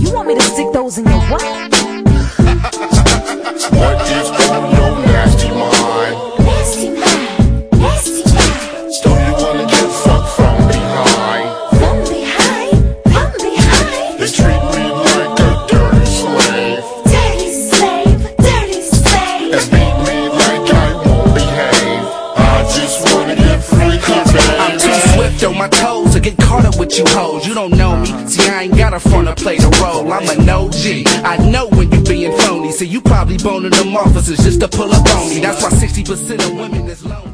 You want me to stick those in your what? What is on your nasty mind? Nasty mind, nasty mind. So you wanna get fucked from behind? From behind, from behind. They treat me like a dirty slave. Dirty slave, dirty slave. And beat me like I won't behave. I just wanna get freaky, baby. I'm too swift on my toes to get caught up with you hoes. You don't know me, see I ain't got a front to play the role. I'm an OG, I know when you being phony. See you probably boning them officers just to pull up on me. That's why 60% of women is lonely.